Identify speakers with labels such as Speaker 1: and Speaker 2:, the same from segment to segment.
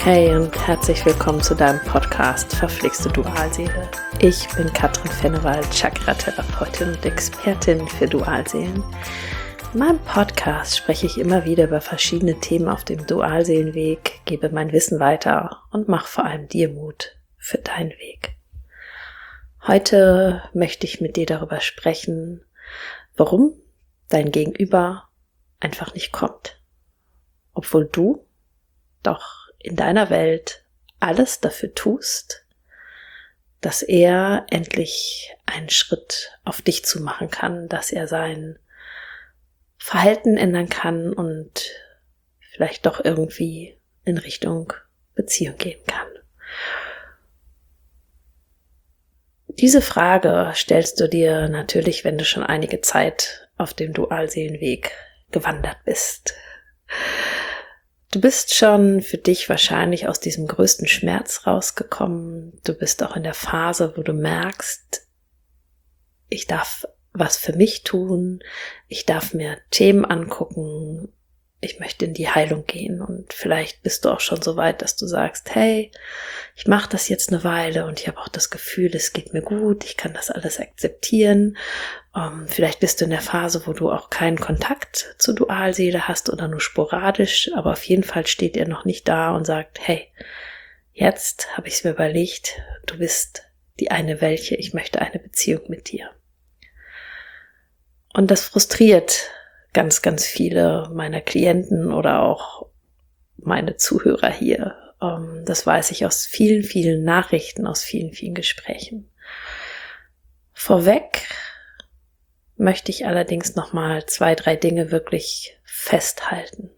Speaker 1: Hey und herzlich willkommen zu deinem Podcast Verflixte Dualseele. Ich bin Katrin Fennewald, Chakra-Therapeutin und Expertin für Dualseelen. In meinem Podcast spreche ich immer wieder über verschiedene Themen auf dem Dualseelenweg, gebe mein Wissen weiter und mache vor allem dir Mut für deinen Weg. Heute möchte ich mit dir darüber sprechen, warum dein Gegenüber einfach nicht kommt, obwohl du doch in deiner Welt alles dafür tust, dass er endlich einen Schritt auf dich zu machen kann, dass er sein Verhalten ändern kann und vielleicht doch irgendwie in Richtung Beziehung gehen kann. Diese Frage stellst du dir natürlich, wenn du schon einige Zeit auf dem Dualseelenweg gewandert bist. Du bist schon für dich wahrscheinlich aus diesem größten Schmerz rausgekommen. Du bist auch in der Phase, wo du merkst, ich darf was für mich tun, ich darf mir Themen angucken, ich möchte in die Heilung gehen. Und vielleicht bist du auch schon so weit, dass du sagst, hey, ich mache das jetzt eine Weile und ich habe auch das Gefühl, es geht mir gut, ich kann das alles akzeptieren. Vielleicht bist du in der Phase, wo du auch keinen Kontakt zur Dualseele hast oder nur sporadisch, aber auf jeden Fall steht er noch nicht da und sagt, hey, jetzt habe ich es mir überlegt, du bist die eine welche, ich möchte eine Beziehung mit dir. Und das frustriert ganz, ganz viele meiner Klienten oder auch meine Zuhörer hier. Das weiß ich aus vielen, vielen Nachrichten, aus vielen, vielen Gesprächen. Vorweg möchte ich allerdings nochmal 2, 3 Dinge wirklich festhalten.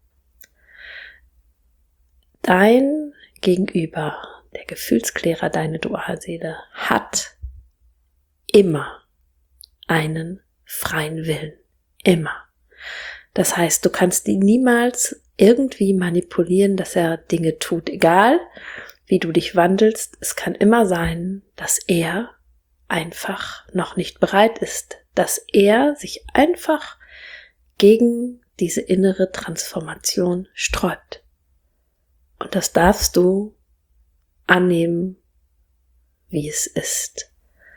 Speaker 1: Dein Gegenüber, der Gefühlsklärer, deine Dualseele, hat immer einen freien Willen. Immer. Das heißt, du kannst ihn niemals irgendwie manipulieren, dass er Dinge tut. Egal, wie du dich wandelst, es kann immer sein, dass er einfach noch nicht bereit ist, dass er sich einfach gegen diese innere Transformation sträubt. Und das darfst du annehmen, wie es ist.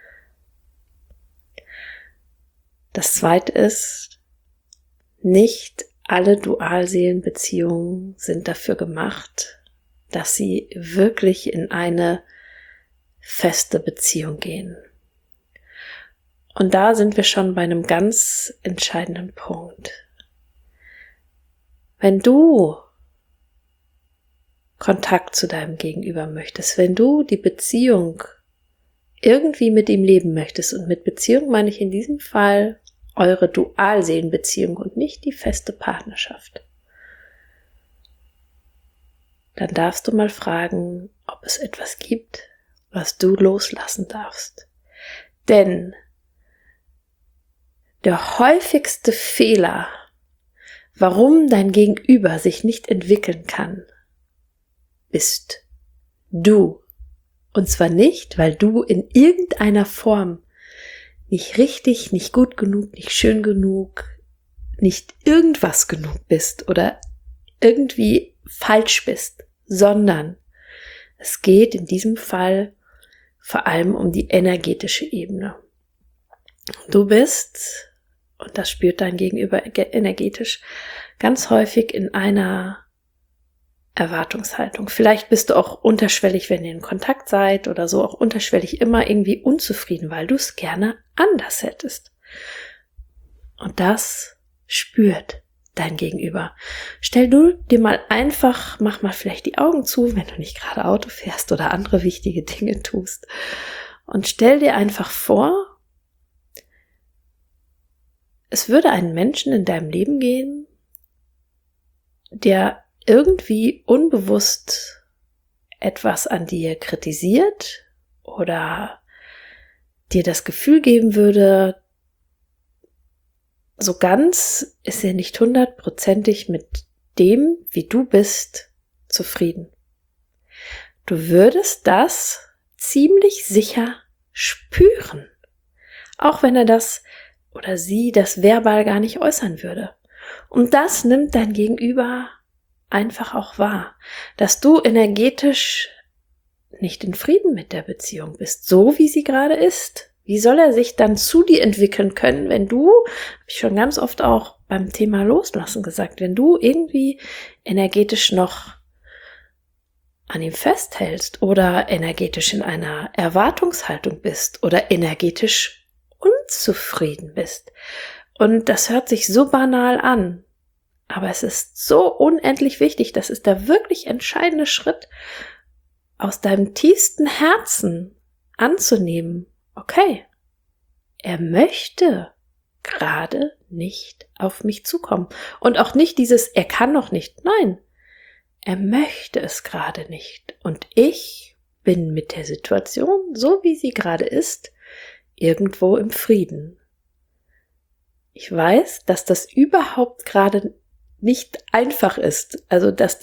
Speaker 1: Das Zweite ist, nicht alle Dualseelenbeziehungen sind dafür gemacht, dass sie wirklich in eine feste Beziehung gehen. Und da sind wir schon bei einem ganz entscheidenden Punkt. Wenn du Kontakt zu deinem Gegenüber möchtest, wenn du die Beziehung irgendwie mit ihm leben möchtest, und mit Beziehung meine ich in diesem Fall eure Dualseelenbeziehung und nicht die feste Partnerschaft, dann darfst du mal fragen, ob es etwas gibt, was du loslassen darfst. Denn der häufigste Fehler, warum dein Gegenüber sich nicht entwickeln kann, bist du. Und zwar nicht, weil du in irgendeiner Form nicht richtig, nicht gut genug, nicht schön genug, nicht irgendwas genug bist oder irgendwie falsch bist, sondern es geht in diesem Fall vor allem um die energetische Ebene. Du bist, und das spürt dein Gegenüber energetisch, ganz häufig in einer Erwartungshaltung. Vielleicht bist du auch unterschwellig, wenn ihr in Kontakt seid oder so, auch unterschwellig immer irgendwie unzufrieden, weil du es gerne anders hättest. Und das spürt dein Gegenüber. Stell du dir mal einfach, mach mal vielleicht die Augen zu, wenn du nicht gerade Auto fährst oder andere wichtige Dinge tust. Und stell dir einfach vor, es würde einen Menschen in deinem Leben geben, der irgendwie unbewusst etwas an dir kritisiert oder dir das Gefühl geben würde, so ganz ist er nicht 100%ig mit dem, wie du bist, zufrieden. Du würdest das ziemlich sicher spüren, auch wenn er das oder sie das verbal gar nicht äußern würde. Und das nimmt dein Gegenüber einfach auch wahr, dass du energetisch nicht in Frieden mit der Beziehung bist, so wie sie gerade ist. Wie soll er sich dann zu dir entwickeln können, wenn du, habe ich schon ganz oft auch beim Thema Loslassen gesagt, wenn du irgendwie energetisch noch an ihm festhältst oder energetisch in einer Erwartungshaltung bist oder energetisch unzufrieden bist. Und das hört sich so banal an, aber es ist so unendlich wichtig, das ist der wirklich entscheidende Schritt, aus deinem tiefsten Herzen anzunehmen, okay, er möchte gerade nicht auf mich zukommen. Und auch nicht dieses, er kann noch nicht, nein, er möchte es gerade nicht. Und ich bin mit der Situation, so wie sie gerade ist, irgendwo im Frieden. Ich weiß, dass das überhaupt gerade nicht einfach ist. Also, dass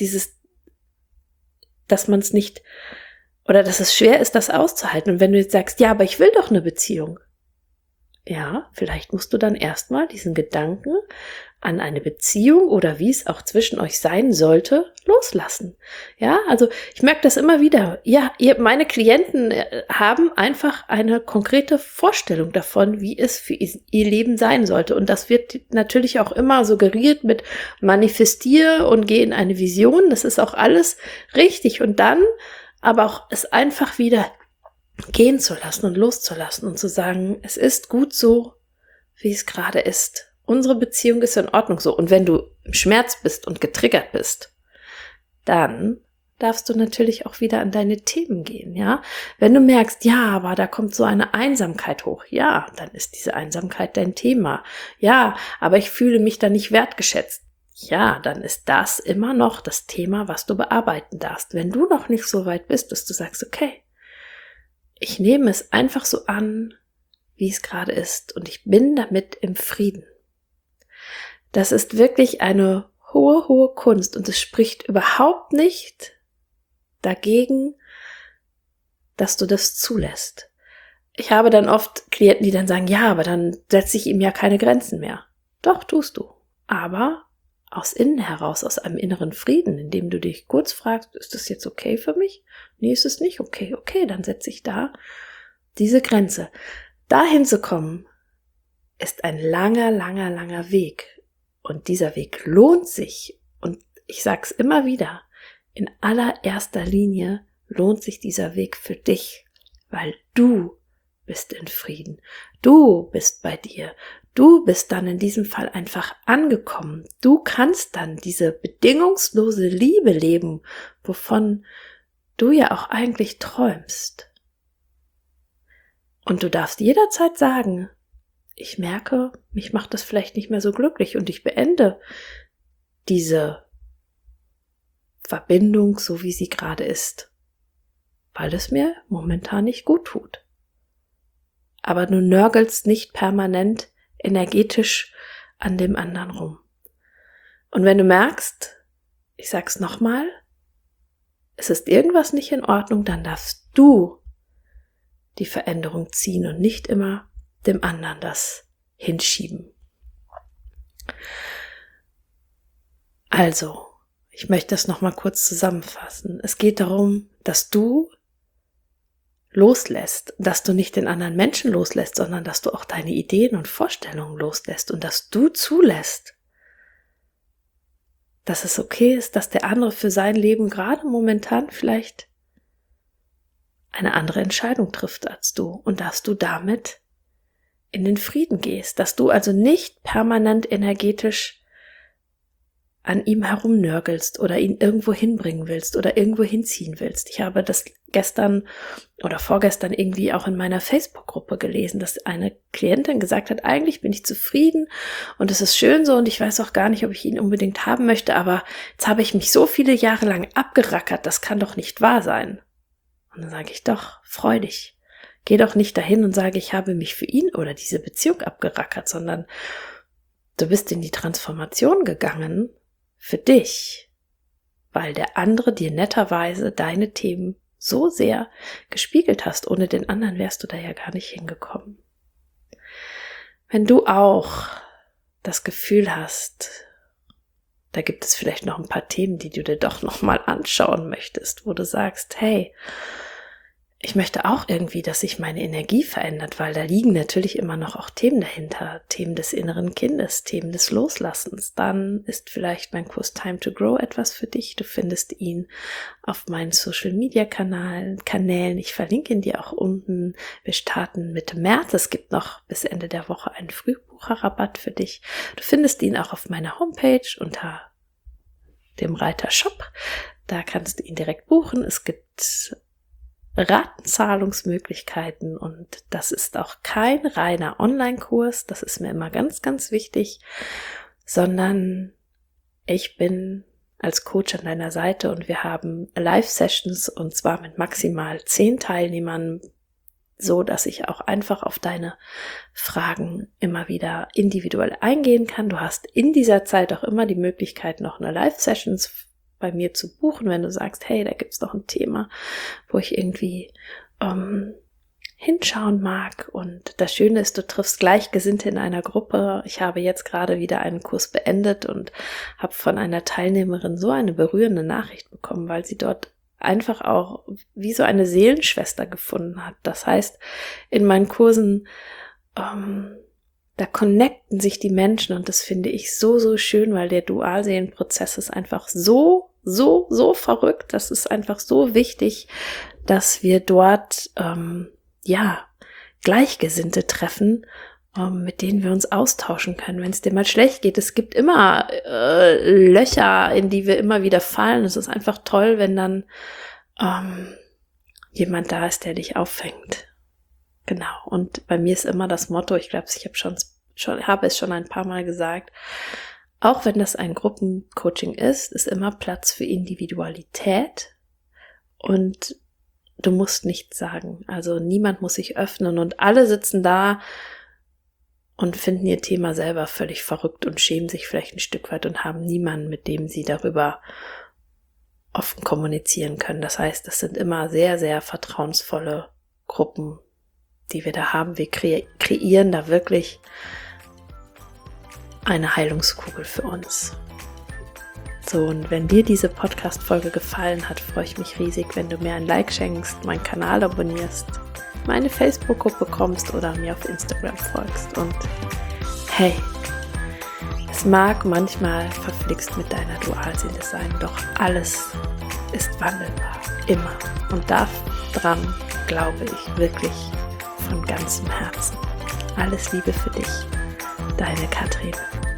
Speaker 1: man es nicht, oder dass es schwer ist, das auszuhalten. Und wenn du jetzt sagst, ja, aber ich will doch eine Beziehung. Ja, vielleicht musst du dann erstmal diesen Gedanken an eine Beziehung oder wie es auch zwischen euch sein sollte, loslassen. Ja, also ich merke das immer wieder. Ja, meine Klienten haben einfach eine konkrete Vorstellung davon, wie es für ihr Leben sein sollte. Und das wird natürlich auch immer suggeriert mit manifestier und geh in eine Vision. Das ist auch alles richtig. Und dann aber auch es einfach wieder gehen zu lassen und loszulassen und zu sagen, es ist gut so, wie es gerade ist. Unsere Beziehung ist in Ordnung so. Und wenn du im Schmerz bist und getriggert bist, dann darfst du natürlich auch wieder an deine Themen gehen, ja. Wenn du merkst, ja, aber da kommt so eine Einsamkeit hoch, ja, dann ist diese Einsamkeit dein Thema. Ja, aber ich fühle mich da nicht wertgeschätzt. Ja, dann ist das immer noch das Thema, was du bearbeiten darfst. Wenn du noch nicht so weit bist, dass du sagst, okay, ich nehme es einfach so an, wie es gerade ist und ich bin damit im Frieden. Das ist wirklich eine hohe, hohe Kunst und es spricht überhaupt nicht dagegen, dass du das zulässt. Ich habe dann oft Klienten, die dann sagen, ja, aber dann setze ich ihm ja keine Grenzen mehr. Doch, tust du. Aber aus innen heraus, aus einem inneren Frieden, indem du dich kurz fragst, ist das jetzt okay für mich? Nee, ist es nicht okay. Okay, dann setze ich da diese Grenze. Dahin zu kommen, ist ein langer, langer, langer Weg. Und dieser Weg lohnt sich. Und ich sag's immer wieder, in allererster Linie lohnt sich dieser Weg für dich, weil du bist in Frieden. Du bist bei dir. Du bist dann in diesem Fall einfach angekommen. Du kannst dann diese bedingungslose Liebe leben, wovon du ja auch eigentlich träumst. Und du darfst jederzeit sagen, ich merke, mich macht das vielleicht nicht mehr so glücklich und ich beende diese Verbindung, so wie sie gerade ist, weil es mir momentan nicht gut tut. Aber du nörgelst nicht permanent energetisch an dem anderen rum. Und wenn du merkst, ich sag's nochmal, es ist irgendwas nicht in Ordnung, dann darfst du die Veränderung ziehen und nicht immer dem anderen das hinschieben. Also, ich möchte das nochmal kurz zusammenfassen. Es geht darum, dass du loslässt, dass du nicht den anderen Menschen loslässt, sondern dass du auch deine Ideen und Vorstellungen loslässt und dass du zulässt, dass es okay ist, dass der andere für sein Leben gerade momentan vielleicht eine andere Entscheidung trifft als du und dass du damit in den Frieden gehst, dass du also nicht permanent energetisch an ihm herumnörgelst oder ihn irgendwo hinbringen willst oder irgendwo hinziehen willst. Ich habe das gestern oder vorgestern irgendwie auch in meiner Facebook-Gruppe gelesen, dass eine Klientin gesagt hat, eigentlich bin ich zufrieden und es ist schön so und ich weiß auch gar nicht, ob ich ihn unbedingt haben möchte, aber jetzt habe ich mich so viele Jahre lang abgerackert, das kann doch nicht wahr sein. Und dann sage ich, doch, freu dich. Geh doch nicht dahin und sage, ich habe mich für ihn oder diese Beziehung abgerackert, sondern du bist in die Transformation gegangen für dich, weil der andere dir netterweise deine Themen so sehr gespiegelt hast. Ohne den anderen wärst du da ja gar nicht hingekommen. Wenn du auch das Gefühl hast, da gibt es vielleicht noch ein paar Themen, die du dir doch nochmal anschauen möchtest, wo du sagst, hey, ich möchte auch irgendwie, dass sich meine Energie verändert, weil da liegen natürlich immer noch auch Themen dahinter, Themen des inneren Kindes, Themen des Loslassens. Dann ist vielleicht mein Kurs Time to Grow etwas für dich. Du findest ihn auf meinen Social-Media-Kanälen. Ich verlinke ihn dir auch unten. Wir starten Mitte März. Es gibt noch bis Ende der Woche einen Frühbucherrabatt für dich. Du findest ihn auch auf meiner Homepage unter dem Reiter Shop. Da kannst du ihn direkt buchen. Es gibt Ratenzahlungsmöglichkeiten und das ist auch kein reiner Online-Kurs, das ist mir immer ganz, ganz wichtig, sondern ich bin als Coach an deiner Seite und wir haben Live-Sessions und zwar mit maximal 10 Teilnehmern, so dass ich auch einfach auf deine Fragen immer wieder individuell eingehen kann. Du hast in dieser Zeit auch immer die Möglichkeit, noch eine Live-Sessions bei mir zu buchen, wenn du sagst, hey, da gibt's noch ein Thema, wo ich irgendwie hinschauen mag. Und das Schöne ist, du triffst Gleichgesinnte in einer Gruppe. Ich habe jetzt gerade wieder einen Kurs beendet und habe von einer Teilnehmerin so eine berührende Nachricht bekommen, weil sie dort einfach auch wie so eine Seelenschwester gefunden hat. Das heißt, in meinen Kursen da connecten sich die Menschen und das finde ich so, so schön, weil der Dualseelenprozess ist einfach so verrückt. Das ist einfach so wichtig, dass wir dort, Gleichgesinnte treffen, mit denen wir uns austauschen können, wenn es dir mal schlecht geht. Es gibt immer Löcher, in die wir immer wieder fallen. Es ist einfach toll, wenn dann jemand da ist, der dich auffängt. Genau, und bei mir ist immer das Motto, ich glaube, ich habe es schon ein paar Mal gesagt, auch wenn das ein Gruppencoaching ist immer Platz für Individualität und du musst nichts sagen. Also niemand muss sich öffnen und alle sitzen da und finden ihr Thema selber völlig verrückt und schämen sich vielleicht ein Stück weit und haben niemanden, mit dem sie darüber offen kommunizieren können. Das heißt, das sind immer sehr, sehr vertrauensvolle Gruppen, die wir da haben. Wir kreieren da wirklich eine Heilungskugel für uns. So, und wenn dir diese Podcast-Folge gefallen hat, freue ich mich riesig, wenn du mir ein Like schenkst, meinen Kanal abonnierst, meine Facebook-Gruppe kommst oder mir auf Instagram folgst. Und hey, es mag manchmal verflixt mit deiner Dualseele sein, doch alles ist wandelbar, immer. Und daran glaube ich wirklich von ganzem Herzen. Alles Liebe für dich, deine Katrin.